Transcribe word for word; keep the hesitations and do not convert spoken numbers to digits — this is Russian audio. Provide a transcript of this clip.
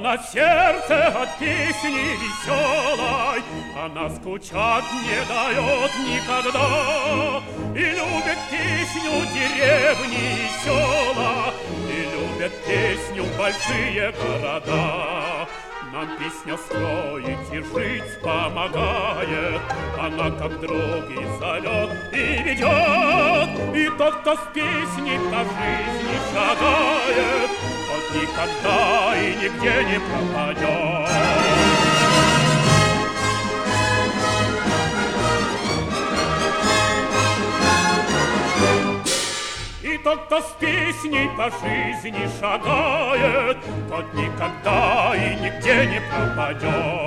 На сердце от песни веселой она скучать не дает никогда. И любит песню деревни и села, и любят песню большие города. Нам песня строить и жить помогает, она как друг и зовет и ведет. И тот, кто с песней по жизни шагает, тот никогда и нигде не пропадет. И тот, кто с песней по жизни шагает, тот никогда и нигде не пропадет.